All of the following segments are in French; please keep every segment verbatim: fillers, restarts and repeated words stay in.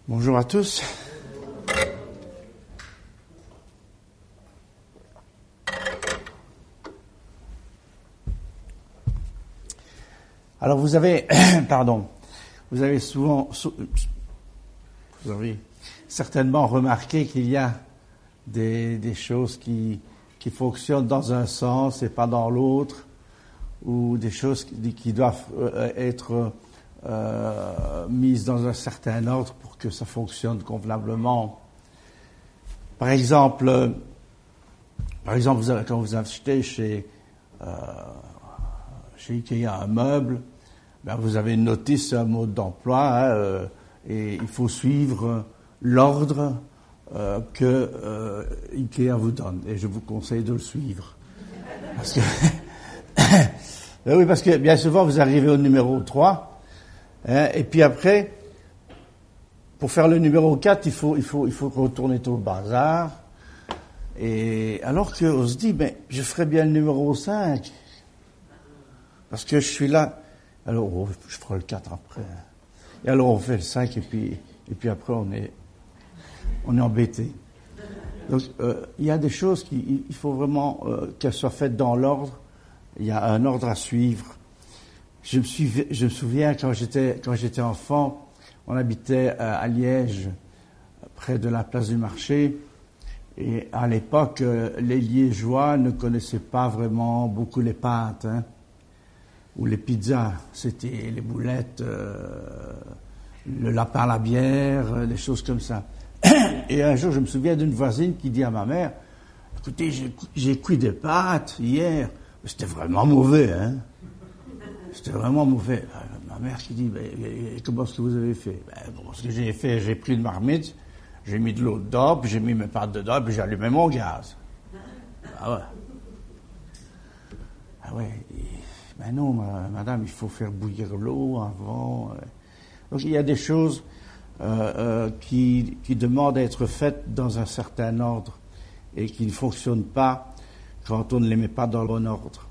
Bonjour à tous. Alors vous avez, pardon, vous avez souvent, vous avez certainement remarqué qu'il y a des, des choses qui, qui fonctionnent dans un sens et pas dans l'autre, ou des choses qui, qui doivent être euh, mises dans un certain ordre pour que ça fonctionne convenablement. Par exemple, euh, par exemple, vous avez, quand vous achetez chez euh, chez Ikea un meuble, ben vous avez une notice, un mode d'emploi, hein, euh, et il faut suivre l'ordre euh, que euh, Ikea vous donne. Et je vous conseille de le suivre. Parce que, oui, parce que bien souvent, vous arrivez au numéro trois, hein, et puis après, pour faire le numéro quatre, il faut, il faut, il faut retourner tout le bazar. Et alors qu'on se dit, ben, je ferais bien le numéro cinq. Parce que je suis là, alors oh, je ferai le quatre après. Et alors on fait le cinq et puis, et puis après on est, on est embêté. Donc euh, il y a des choses qui, il faut vraiment euh, qu'elles soient faites dans l'ordre. Il y a un ordre à suivre. Je me suis, je me souviens quand j'étais, quand j'étais enfant, on habitait à, à Liège, près de la place du marché. Et à l'époque, euh, les Liégeois ne connaissaient pas vraiment beaucoup les pâtes, hein. Ou les pizzas, c'était les boulettes, euh, le lapin à la bière, les choses comme ça. Et un jour, je me souviens d'une voisine qui dit à ma mère, « Écoutez, j'ai, j'ai cuit des pâtes hier. » C'était vraiment mauvais, hein. C'était vraiment mauvais. Ma mère qui dit, « Comment est-ce que vous avez fait ?»« Ben, bon, ce que j'ai fait, j'ai pris une marmite, j'ai mis de l'eau dedans, puis j'ai mis mes pâtes dedans, puis j'ai allumé mon gaz. » Ah ouais. Ah ouais. Ben non, madame, il faut faire bouillir l'eau avant. Donc il y a des choses euh, euh, qui, qui demandent à être faites dans un certain ordre et qui ne fonctionnent pas quand on ne les met pas dans le bon ordre.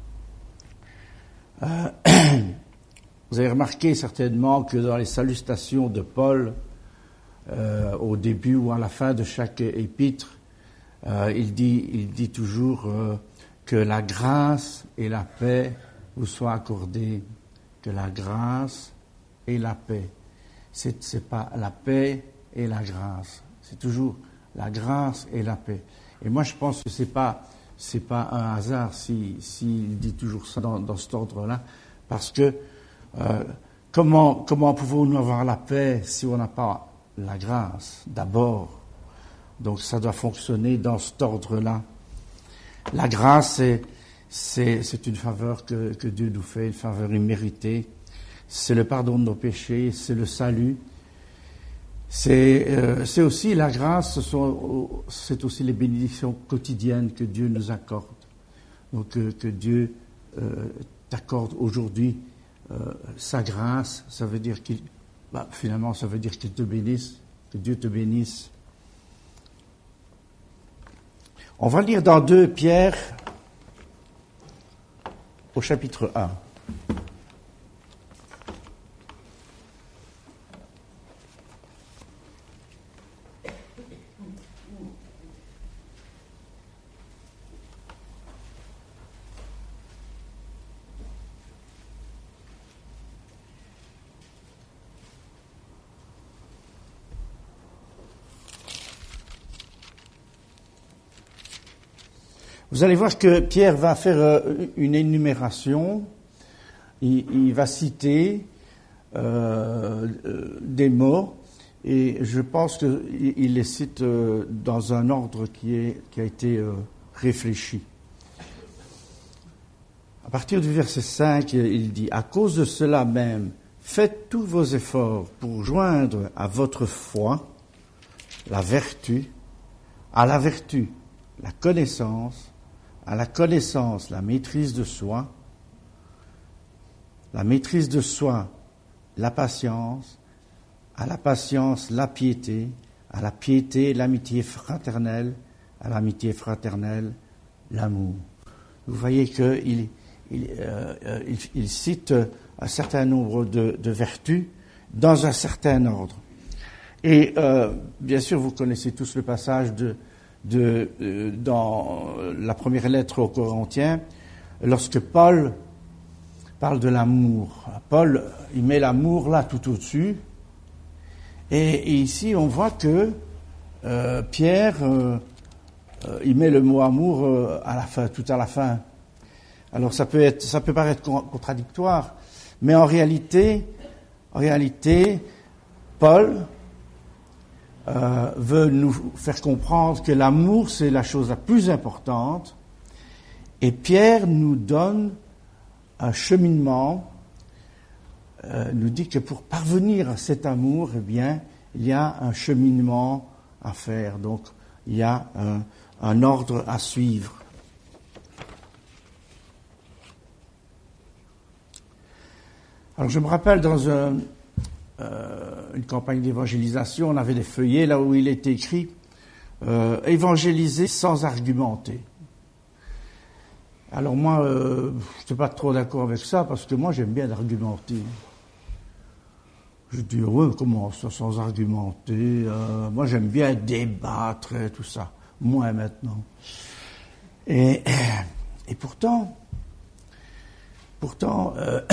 Euh, vous avez remarqué certainement que dans les salutations de Paul, euh, au début ou à la fin de chaque épître, euh, il dit, il dit toujours euh, que la grâce et la paix vous soient accordées, que la grâce et la paix. C'est, c'est pas la paix et la grâce. C'est toujours la grâce et la paix. Et moi, je pense que c'est pas, c'est pas un hasard si, s'il dit toujours ça dans, dans cet ordre-là, parce que euh, comment, comment pouvons-nous avoir la paix si on n'a pas la grâce d'abord? Donc, ça doit fonctionner dans cet ordre-là. La grâce, c'est C'est, c'est une faveur que, que Dieu nous fait, une faveur imméritée. C'est le pardon de nos péchés, c'est le salut. C'est, euh, c'est aussi la grâce, ce sont, c'est aussi les bénédictions quotidiennes que Dieu nous accorde. Donc euh, que Dieu euh, t'accorde aujourd'hui euh, sa grâce, ça veut dire qu'il, bah, finalement, ça veut dire qu'il te bénisse, que Dieu te bénisse. On va lire dans deux Pierre, au chapitre un. Vous allez voir que Pierre va faire une énumération, il, il va citer euh, des mots, et je pense qu'il il les cite euh, dans un ordre qui, est, qui a été euh, réfléchi. À partir du verset cinq, il dit « À cause de cela même, faites tous vos efforts pour joindre à votre foi la vertu, à la vertu la connaissance, à la connaissance, la maîtrise de soi, la maîtrise de soi, la patience, à la patience, la piété, à la piété, l'amitié fraternelle, à l'amitié fraternelle, l'amour. » Vous voyez qu'il il, euh, il, il cite un certain nombre de, de vertus dans un certain ordre. Et euh, bien sûr, vous connaissez tous le passage de, de, euh, dans la première lettre aux Corinthiens, lorsque Paul parle de l'amour. Paul, il met l'amour là tout au-dessus. Et, et ici, on voit que euh, Pierre, euh, euh, il met le mot amour euh, à la fin, tout à la fin. Alors ça peut être, ça peut paraître contradictoire, mais en réalité, en réalité, Paul euh, veut nous faire comprendre que l'amour, c'est la chose la plus importante. Et Pierre nous donne un cheminement, euh, nous dit que pour parvenir à cet amour, eh bien, il y a un cheminement à faire. Donc, il y a un, un ordre à suivre. Alors, je me rappelle dans un, euh, une campagne d'évangélisation, on avait des feuillets là où il était écrit euh, « Évangéliser sans argumenter ». Alors moi, euh, je n'étais pas trop d'accord avec ça, parce que moi, j'aime bien argumenter. Je dis, oui, comment ça, sans argumenter euh, moi, j'aime bien débattre et tout ça. Moins maintenant. Et, et pourtant, pourtant, euh,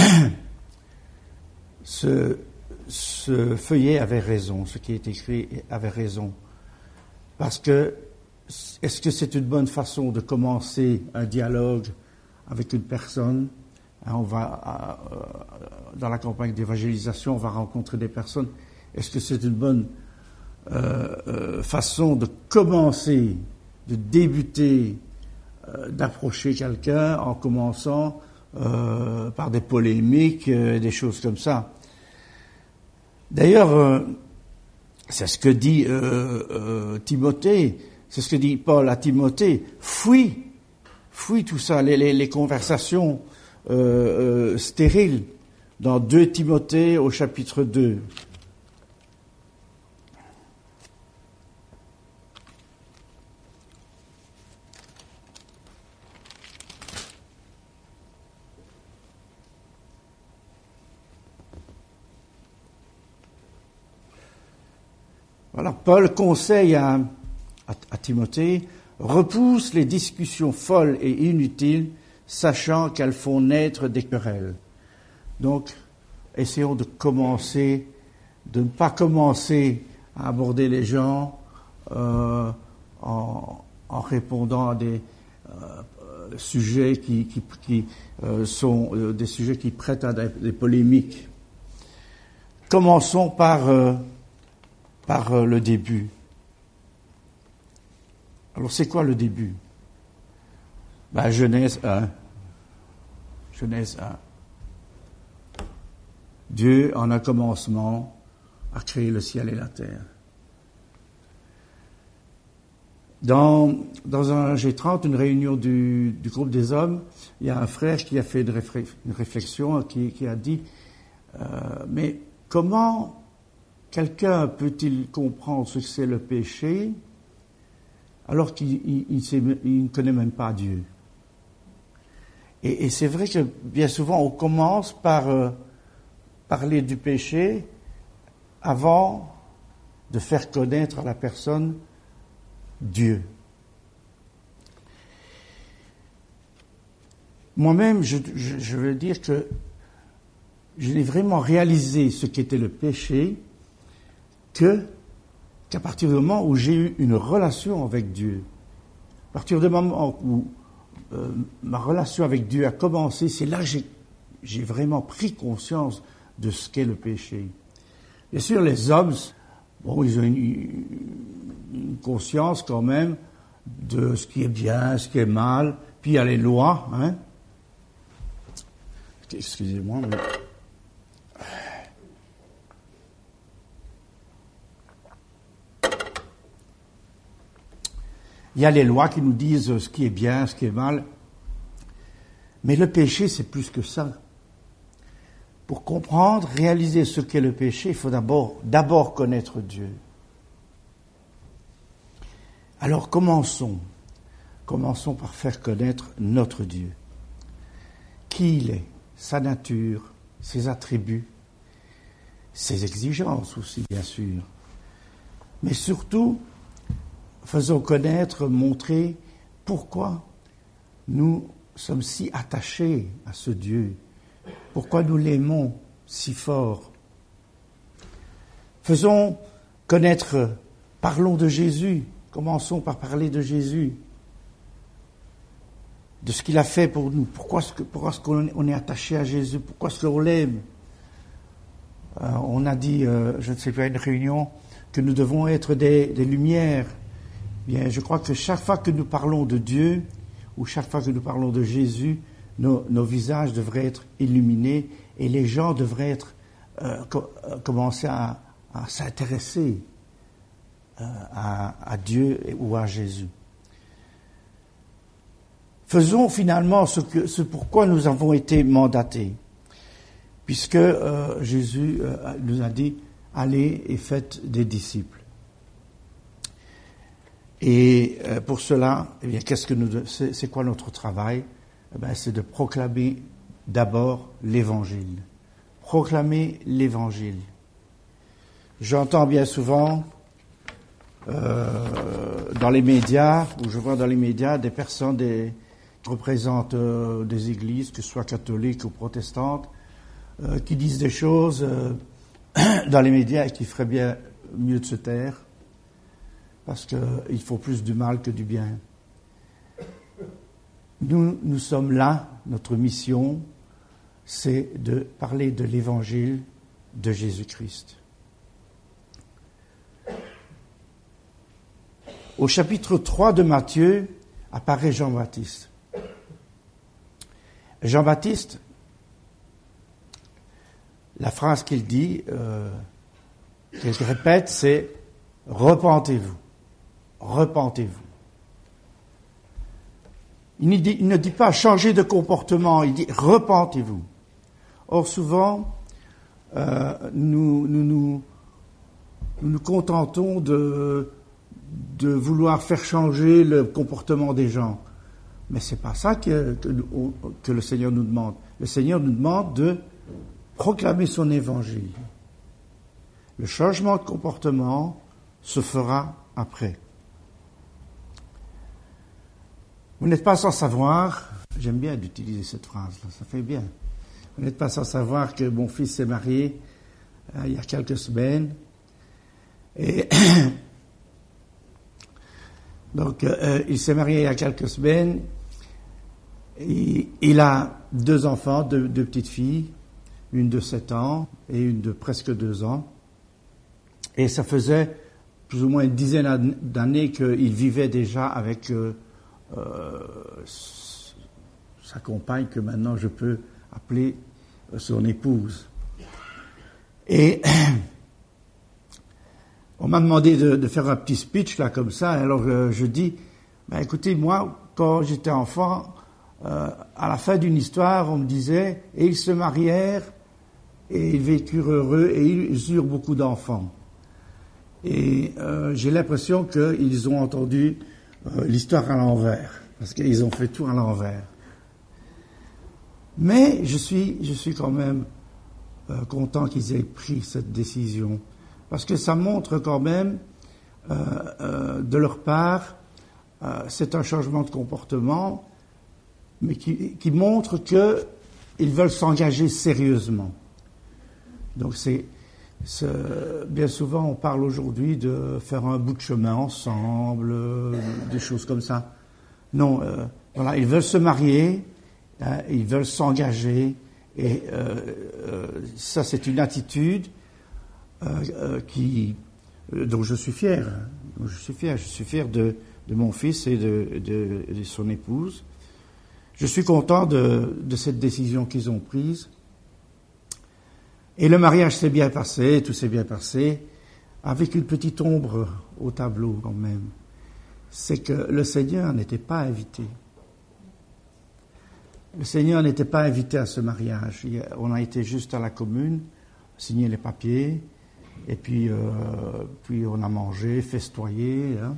ce, ce feuillet avait raison, ce qui est écrit avait raison. Parce que est-ce que c'est une bonne façon de commencer un dialogue avec une personne? On va, dans la campagne d'évangélisation, on va rencontrer des personnes. Est-ce que c'est une bonne euh, euh, façon de commencer, de débuter, euh, d'approcher quelqu'un en commençant euh, par des polémiques, euh, des choses comme ça? D'ailleurs, euh, c'est ce que dit euh, euh, Timothée. C'est ce que dit Paul à Timothée. Fuis, fuis tout ça, les, les, les conversations euh, euh, stériles, dans deux Timothée au chapitre deux. Voilà, Paul conseille à à Timothée, repousse les discussions folles et inutiles, sachant qu'elles font naître des querelles. Donc, essayons de commencer, de ne pas commencer à aborder les gens euh, en, en répondant à des euh, sujets qui, qui, qui euh, sont euh, des sujets qui prêtent à des, des polémiques. Commençons par, euh, par euh, le début. Alors, c'est quoi le début? Ben, Genèse un. Genèse un. Dieu, en un commencement, a créé le ciel et la terre. Dans, dans un G trente, une réunion du, du groupe des hommes, il y a un frère qui a fait une, réflé, une réflexion, qui, qui a dit euh, mais comment quelqu'un peut-il comprendre ce que c'est le péché alors qu'il il, il, il ne connaît même pas Dieu? Et, et c'est vrai que bien souvent, on commence par euh, parler du péché avant de faire connaître à la personne Dieu. Moi-même, je, je, je veux dire que je n'ai vraiment réalisé ce qu'était le péché que qu'à partir du moment où j'ai eu une relation avec Dieu. À partir du moment où euh, ma relation avec Dieu a commencé, c'est là que j'ai, j'ai vraiment pris conscience de ce qu'est le péché. Bien sûr, les hommes, bon, ils ont une, une conscience quand même de ce qui est bien, ce qui est mal, puis il y a les lois, hein. Excusez-moi, mais... Il y a les lois qui nous disent ce qui est bien, ce qui est mal. Mais le péché, c'est plus que ça. Pour comprendre, réaliser ce qu'est le péché, il faut d'abord, d'abord connaître Dieu. Alors commençons. Commençons par faire connaître notre Dieu. Qui il est, sa nature, ses attributs, ses exigences aussi, bien sûr. mais surtout, faisons connaître, montrer pourquoi nous sommes si attachés à ce Dieu, pourquoi nous l'aimons si fort. Faisons connaître, parlons de Jésus, commençons par parler de Jésus, de ce qu'il a fait pour nous, pourquoi est-ce, que, pourquoi est-ce qu'on est attaché à Jésus, pourquoi est-ce qu'on l'aime. Euh, on a dit, euh, je ne sais plus, à une réunion, que nous devons être des, des lumières. Bien, je crois que chaque fois que nous parlons de Dieu, ou chaque fois que nous parlons de Jésus, nos, nos visages devraient être illuminés et les gens devraient être euh, co- euh, commencer à, à s'intéresser euh, à, à Dieu ou à Jésus. Faisons finalement ce, que, ce pourquoi nous avons été mandatés, puisque euh, Jésus euh, nous a dit « Allez et faites des disciples ». Et euh, pour cela, eh bien, qu'est-ce que nous, c'est, c'est quoi notre travail ? Eh bien, c'est de proclamer d'abord l'Évangile. Proclamer l'Évangile. J'entends bien souvent euh, dans les médias, ou je vois dans les médias des personnes des, qui représentent euh, des églises, que ce soit catholiques ou protestantes, euh, qui disent des choses euh, dans les médias et qui feraient bien mieux de se taire, parce qu'il faut plus du mal que du bien. Nous, nous sommes là, notre mission, c'est de parler de l'Évangile de Jésus-Christ. Au chapitre trois de Matthieu apparaît Jean-Baptiste. Jean-Baptiste, la phrase qu'il dit, euh, qu'il répète, c'est « Repentez-vous, repentez-vous ». Il ne, dit, il ne dit pas « changez de comportement », il dit « repentez-vous ». Or, souvent, euh, nous, nous, nous, nous nous contentons de, de vouloir faire changer le comportement des gens. Mais c'est pas ça que, que, que le Seigneur nous demande. Le Seigneur nous demande de proclamer son évangile. Le changement de comportement se fera après. Vous n'êtes pas sans savoir, j'aime bien d'utiliser cette phrase-là, ça fait bien. Vous n'êtes pas sans savoir que mon fils s'est marié euh, il y a quelques semaines. Et donc, euh, il s'est marié il y a quelques semaines. Et il a deux enfants, deux, deux petites filles, une de sept ans et une de presque deux ans. Et ça faisait plus ou moins une dizaine d'années qu'il vivait déjà avec euh, euh, sa compagne, que maintenant je peux appeler son épouse. Et on m'a demandé de, de faire un petit speech là comme ça. Alors euh, je dis, ben, écoutez, moi, quand j'étais enfant, euh, à la fin d'une histoire, on me disait, et ils se marièrent, et ils vécurent heureux, et ils eurent beaucoup d'enfants. Et euh, j'ai l'impression qu'ils ont entendu euh, l'histoire à l'envers, parce qu'ils ont fait tout à l'envers. Mais je suis, je suis quand même euh, content qu'ils aient pris cette décision, parce que ça montre quand même, euh, euh, de leur part, euh, c'est un changement de comportement, mais qui, qui montre qu'ils veulent s'engager sérieusement. Donc c'est, c'est, bien souvent on parle aujourd'hui de faire un bout de chemin ensemble, euh, des choses comme ça. Non, euh, voilà, ils veulent se marier, hein, ils veulent s'engager, et euh, euh, ça c'est une attitude euh, euh, qui, euh, dont je suis fier. Dont je suis fier, je suis fier de, de mon fils et de, de, de son épouse. Je suis content de, de cette décision qu'ils ont prise. Et le mariage s'est bien passé, tout s'est bien passé, avec une petite ombre au tableau quand même. C'est que le Seigneur n'était pas invité. Le Seigneur n'était pas invité à ce mariage. On a été juste à la commune, signer les papiers, et puis, euh, puis on a mangé, festoyé. Hein.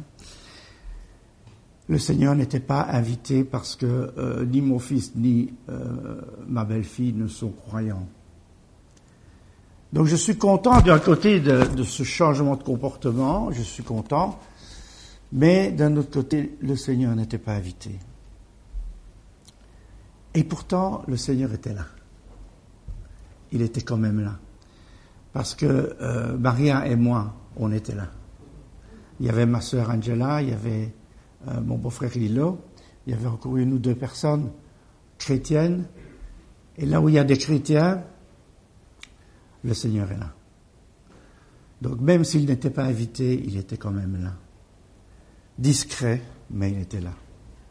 Le Seigneur n'était pas invité parce que euh, ni mon fils ni euh, ma belle-fille ne sont croyants. Donc je suis content d'un côté de, de ce changement de comportement, je suis content, mais d'un autre côté, le Seigneur n'était pas invité. Et pourtant, le Seigneur était là. Il était quand même là. Parce que euh, Maria et moi, on était là. Il y avait ma sœur Angela, il y avait euh, mon beau-frère Lilo, il y avait encore une ou deux personnes chrétiennes. Et là où il y a des chrétiens, le Seigneur est là. Donc même s'il n'était pas invité, il était quand même là. Discret, mais il était là.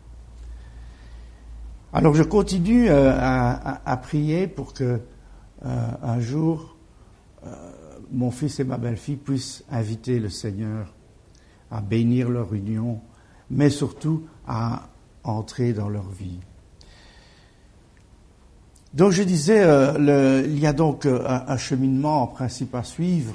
Alors je continue euh, à, à, à prier pour que euh, un jour euh, mon fils et ma belle-fille puissent inviter le Seigneur à bénir leur union, mais surtout à entrer dans leur vie. Donc je disais, euh, le, il y a donc euh, un, un cheminement en principe à suivre,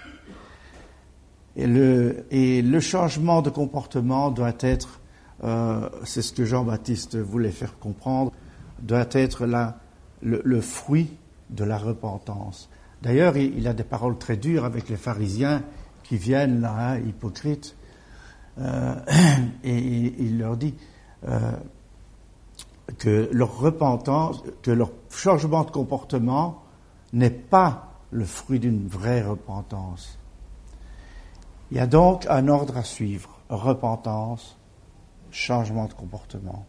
et le, et le changement de comportement doit être, euh, c'est ce que Jean-Baptiste voulait faire comprendre, doit être la, le, le fruit de la repentance. D'ailleurs, il, il a des paroles très dures avec les pharisiens qui viennent là, hein, hypocrites, euh, et il, il leur dit euh, que leur repentance, que leur changement de comportement n'est pas le fruit d'une vraie repentance. Il y a donc un ordre à suivre, repentance, changement de comportement.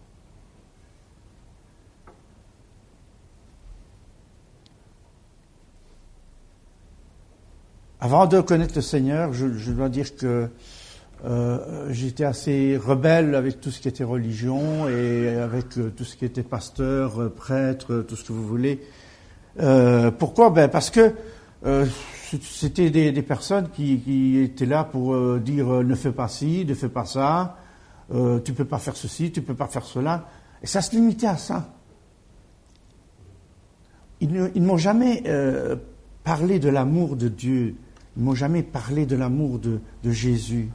Avant de connaître le Seigneur, je, je dois dire que euh, j'étais assez rebelle avec tout ce qui était religion et avec euh, tout ce qui était pasteur, euh, prêtre, euh, tout ce que vous voulez. Euh, pourquoi ? Ben parce que euh, c'était des, des personnes qui, qui étaient là pour euh, dire euh, ne fais pas ci, ne fais pas ça, euh, tu peux pas faire ceci, tu peux pas faire cela. Et ça se limitait à ça. Ils ne, ils ne m'ont jamais euh, parlé de l'amour de Dieu. Ils ne m'ont jamais parlé de l'amour de, de Jésus.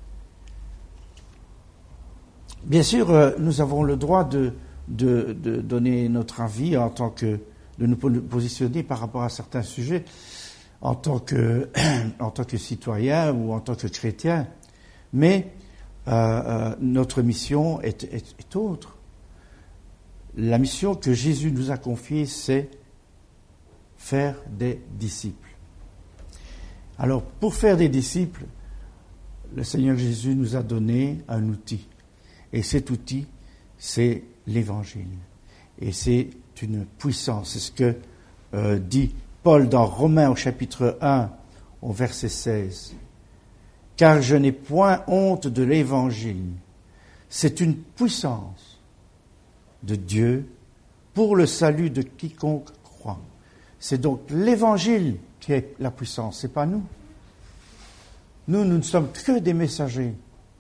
Bien sûr, euh, nous avons le droit de, de, de donner notre avis en tant que, de nous positionner par rapport à certains sujets en tant que, en tant que citoyen ou en tant que chrétien. Mais euh, euh, notre mission est, est, est autre. La mission que Jésus nous a confiée, c'est faire des disciples. Alors, pour faire des disciples, le Seigneur Jésus nous a donné un outil. Et cet outil, c'est l'Évangile. Et c'est une puissance. C'est ce que euh, dit Paul dans Romains au chapitre un, au verset seize. « Car je n'ai point honte de l'Évangile. C'est une puissance de Dieu pour le salut de quiconque croit. » C'est donc l'Évangile qui est la puissance, c'est pas nous. Nous, nous ne sommes que des messagers.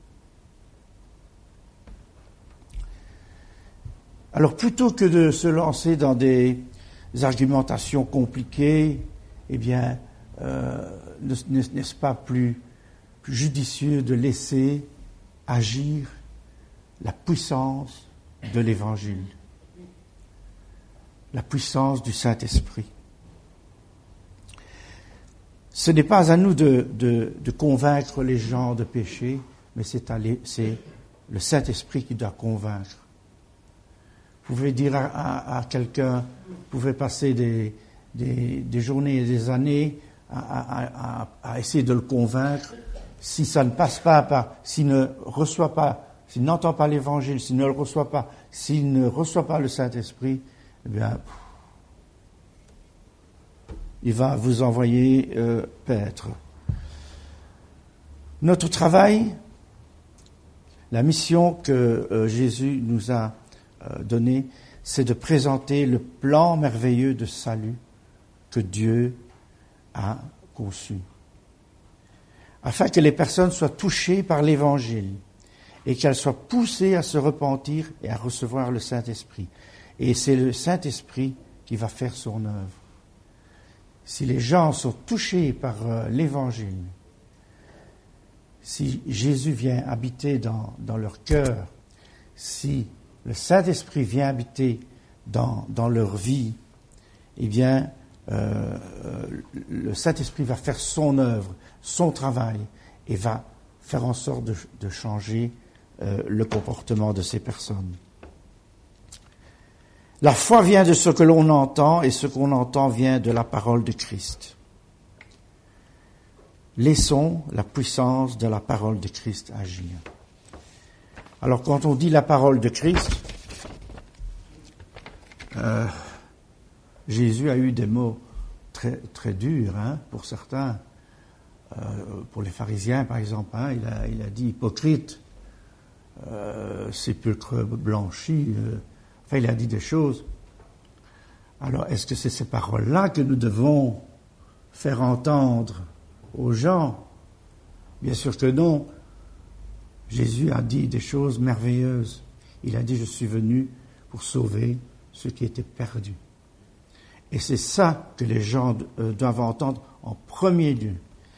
Alors, plutôt que de se lancer dans des argumentations compliquées, eh bien, euh, n'est-ce pas plus, plus judicieux de laisser agir la puissance de l'Évangile, la puissance du Saint-Esprit. Ce n'est pas à nous de, de, de convaincre les gens de péché, mais c'est, à les, c'est le Saint-Esprit qui doit convaincre. Vous pouvez dire à, à, à quelqu'un, vous pouvez passer des, des, des journées et des années à, à, à, à essayer de le convaincre. Si ça ne passe pas, par, s'il ne reçoit pas, s'il n'entend pas l'Évangile, s'il ne le reçoit pas, s'il ne reçoit pas le Saint-Esprit, eh bien, il va vous envoyer euh, paître. Notre travail, la mission que euh, Jésus nous a euh, donnée, c'est de présenter le plan merveilleux de salut que Dieu a conçu, afin que les personnes soient touchées par l'Évangile et qu'elles soient poussées à se repentir et à recevoir le Saint-Esprit. Et c'est le Saint-Esprit qui va faire son œuvre. Si les gens sont touchés par euh, l'Évangile, si Jésus vient habiter dans, dans leur cœur, si le Saint-Esprit vient habiter dans, dans leur vie, eh bien, euh, le Saint-Esprit va faire son œuvre, son travail, et va faire en sorte de, de changer euh, le comportement de ces personnes. La foi vient de ce que l'on entend, et ce qu'on entend vient de la parole de Christ. Laissons la puissance de la parole de Christ agir. Alors quand on dit la parole de Christ, euh, Jésus a eu des mots très très durs, hein, pour certains, euh, pour les pharisiens par exemple, hein, il a il a dit hypocrite, euh, sépulcre blanchi, euh, enfin il a dit des choses. Alors est-ce que c'est ces paroles-là que nous devons faire entendre aux gens? Bien sûr que non. Jésus a dit des choses merveilleuses. Il a dit, je suis venu pour sauver ceux qui étaient perdus. Et c'est ça que les gens doivent entendre en premier lieu.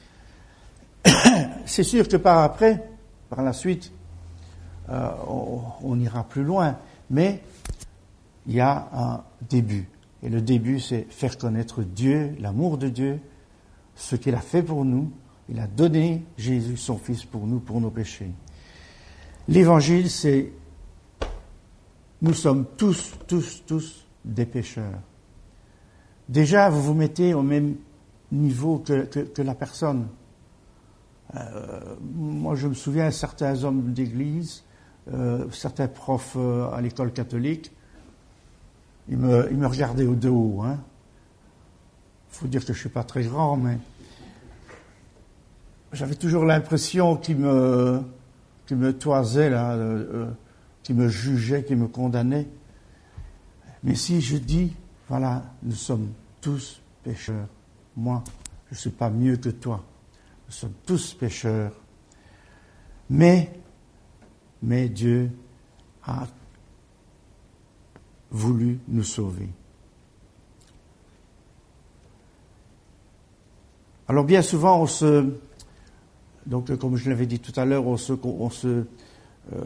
C'est sûr que par après, par la suite, euh, on, on ira plus loin. Mais il y a un début. Et le début, c'est faire connaître Dieu, l'amour de Dieu, ce qu'il a fait pour nous. Il a donné Jésus, son Fils, pour nous, pour nos péchés. L'évangile, c'est nous sommes tous, tous, tous des pécheurs. Déjà, vous vous mettez au même niveau que, que, que la personne. Euh, moi, je me souviens, certains hommes d'église, euh, certains profs euh, à l'école catholique, ils me, ils me regardaient de haut. Hein. Faut dire que je suis pas très grand, mais j'avais toujours l'impression qu'ils me qui me toisait, là, euh, qui me jugeait, qui me condamnait. Mais si je dis, voilà, nous sommes tous pécheurs. Moi, je ne suis pas mieux que toi. Nous sommes tous pécheurs. Mais, mais Dieu a voulu nous sauver. Alors bien souvent, on se... Donc, comme je l'avais dit tout à l'heure, on se, on se euh,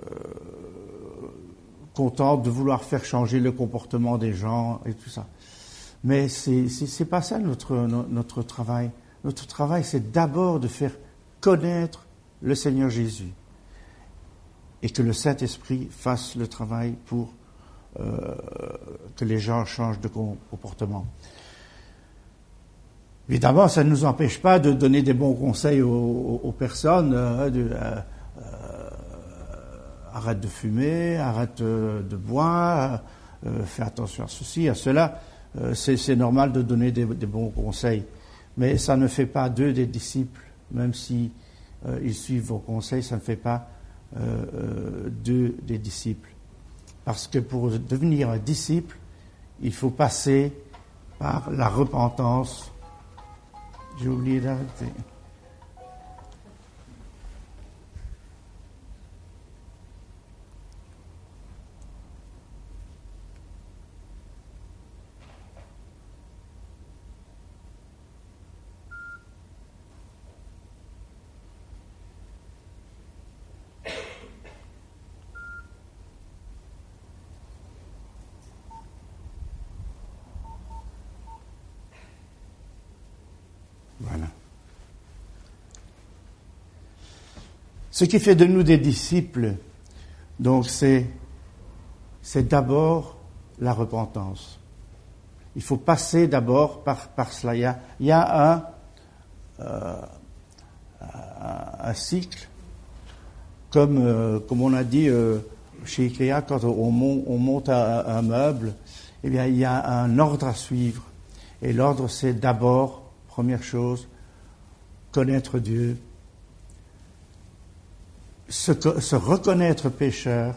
contente de vouloir faire changer le comportement des gens et tout ça. Mais c'est, c'est, c'est pas ça notre, notre travail. Notre travail, c'est d'abord de faire connaître le Seigneur Jésus et que le Saint-Esprit fasse le travail pour euh, que les gens changent de comportement. Évidemment, ça ne nous empêche pas de donner des bons conseils aux, aux, aux personnes. Euh, de, euh, euh, arrête de fumer, arrête de, de boire, euh, fais attention à ceci, à cela. Euh, c'est, c'est normal de donner des, des bons conseils. Mais ça ne fait pas d'eux des disciples. Même si euh, ils suivent vos conseils, ça ne fait pas euh, euh, d'eux des disciples. Parce que pour devenir un disciple, il faut passer par la repentance. J'ai oublié d'arrêter. Voilà. Ce qui fait de nous des disciples, donc c'est, c'est d'abord la repentance. Il faut passer d'abord par, par cela. Il y a, il y a un, euh, un, un cycle, comme, euh, comme on a dit euh, chez Ikea, quand on monte, on monte un, un meuble, eh bien il y a un ordre à suivre. Et l'ordre, c'est d'abord, première chose, connaître Dieu, se, se reconnaître pécheur,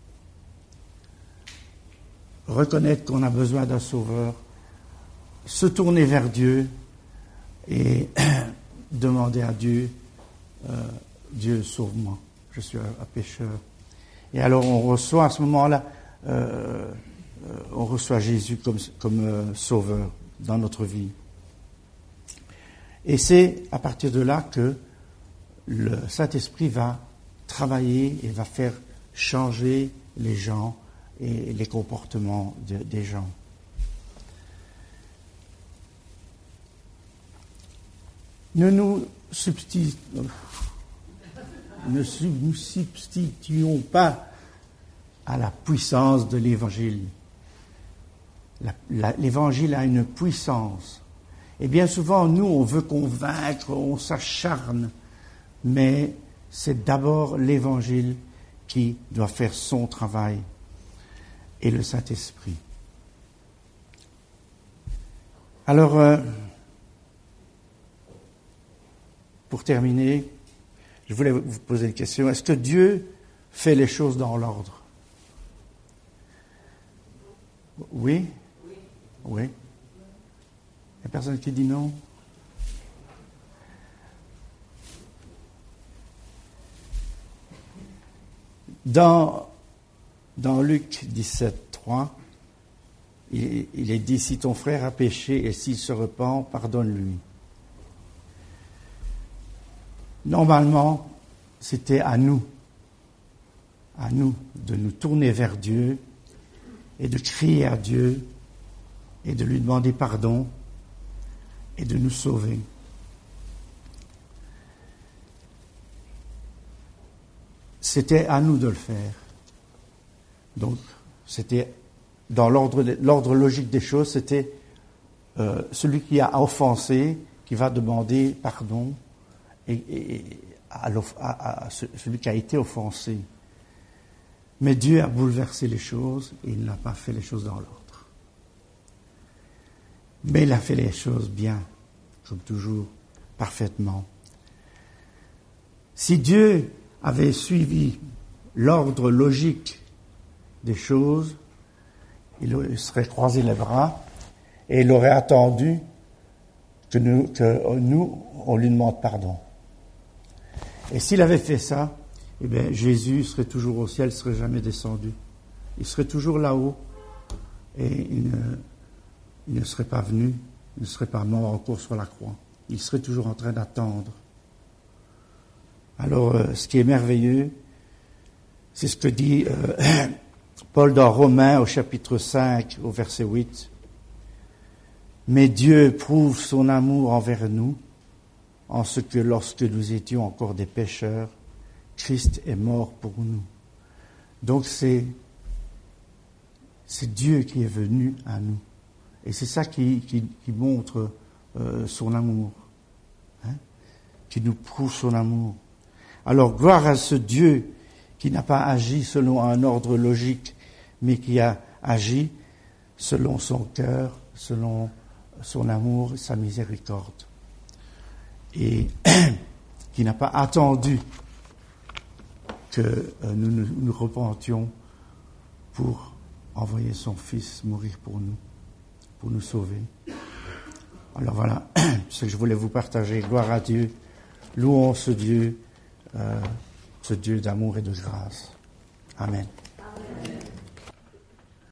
reconnaître qu'on a besoin d'un sauveur, se tourner vers Dieu et demander à Dieu, euh, Dieu sauve-moi, je suis un, un pécheur. Et alors on reçoit à ce moment-là, euh, euh, on reçoit Jésus comme, comme euh, sauveur dans notre vie. Et c'est à partir de là que le Saint-Esprit va travailler et va faire changer les gens et les comportements de, des gens. Ne nous substituons, ne nous substituons pas à la puissance de l'Évangile. La, la, L'Évangile a une puissance. Et bien souvent, nous, on veut convaincre, on s'acharne, mais c'est d'abord l'Évangile qui doit faire son travail et le Saint-Esprit. Alors, euh, pour terminer, je voulais vous poser une question. Est-ce que Dieu fait les choses dans l'ordre? Oui? Oui. Il n'y a personne qui dit non? Dans, dans Luc dix-sept, trois, il, il est dit, si ton frère a péché et s'il se repent, pardonne-lui. Normalement, c'était à nous, à nous de nous tourner vers Dieu et de crier à Dieu et de lui demander pardon et de nous sauver. C'était à nous de le faire. Donc, c'était dans l'ordre, l'ordre logique des choses, c'était euh, celui qui a offensé, qui va demander pardon, et, et à, à, à celui qui a été offensé. Mais Dieu a bouleversé les choses et il n'a pas fait les choses dans l'ordre. Mais il a fait les choses bien, comme toujours, parfaitement. Si Dieu avait suivi l'ordre logique des choses, il serait croisé les bras et il aurait attendu que nous, que nous, on lui demande pardon. Et s'il avait fait ça, eh bien, Jésus serait toujours au ciel, il ne serait jamais descendu. Il serait toujours là-haut et il ne, il ne serait pas venu, il ne serait pas mort encore sur la croix. Il serait toujours en train d'attendre. Alors, euh, ce qui est merveilleux, c'est ce que dit euh, Paul dans Romains au chapitre cinq, au verset huit. Mais Dieu prouve son amour envers nous, en ce que lorsque nous étions encore des pécheurs, Christ est mort pour nous. Donc c'est, c'est Dieu qui est venu à nous. Et c'est ça qui, qui, qui montre euh, son amour, hein, qui nous prouve son amour. Alors, gloire à ce Dieu qui n'a pas agi selon un ordre logique, mais qui a agi selon son cœur, selon son amour et sa miséricorde. Et qui n'a pas attendu que euh, nous, nous nous repentions pour envoyer son Fils mourir pour nous, pour nous sauver. Alors voilà, ce que je voulais vous partager. Gloire à Dieu, louons ce Dieu, euh, ce Dieu d'amour et de grâce. Amen.